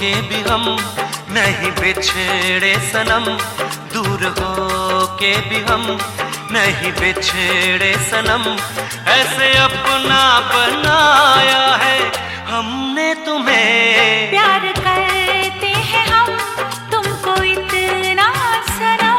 के भी हम नहीं बिछड़े सनम, दूर हो के भी हम नहीं बिछड़े सनम। ऐसे अपना बनाया है हमने तुम्हें, प्यार करते हैं हम तुमको इतना सनम।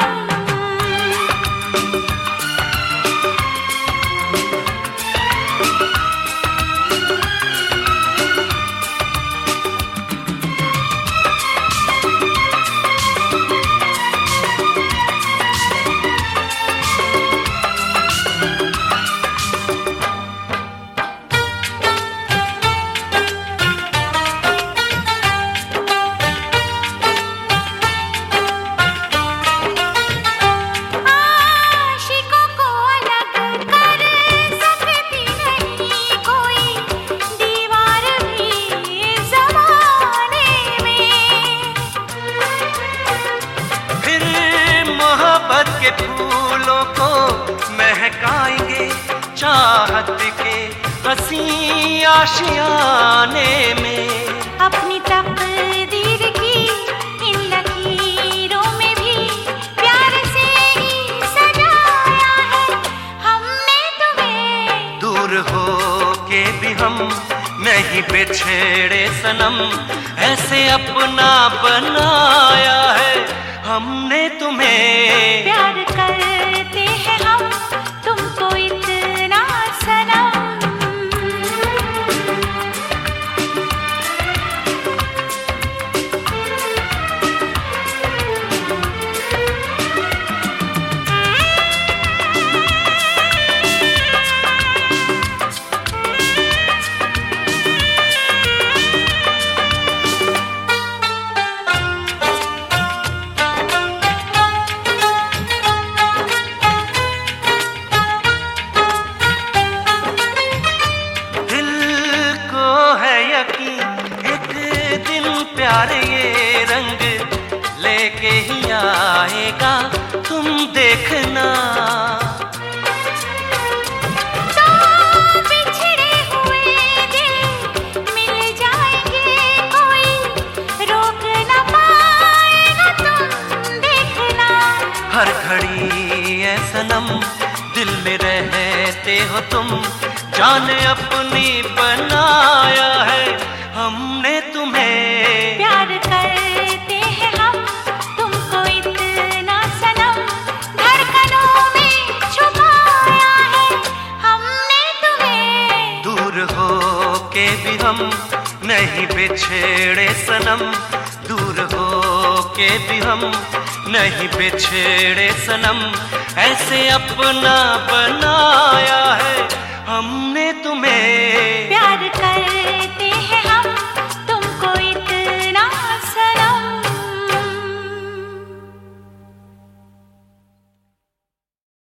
के फूलों को महकाएंगे चाहत के हंसी आशियाने में। अपनी तकदीर की इन लकीरों में भी प्यार से ही सजाया है हमने तुम्हें, दूर हो के भी हम नहीं बिछड़े सनम। ऐसे अपना बनाया है हमने तुम्हें, प्यार करते हैं हम तुमको इतना सनम। प्यार ये रंग लेके ही आएगा तुम देखना। तो बिछड़े हुए दिल मिल जाएंगे, कोई रोक ना पाएगा तुम देखना। हर घड़ी ऐ सनम दिल में रहते हो तुम, जान अपनी बनाया है हमने तुम्हें, प्यार करते हैं हम तुमको इतना सनम। धड़कनों में छुपाया है हमने तुम्हें, दूर हो के भी हम नहीं बिछड़े सनम, दूर हो के भी हम नहीं बिछड़े सनम। ऐसे अपना बनाया है हमने तुम्हें।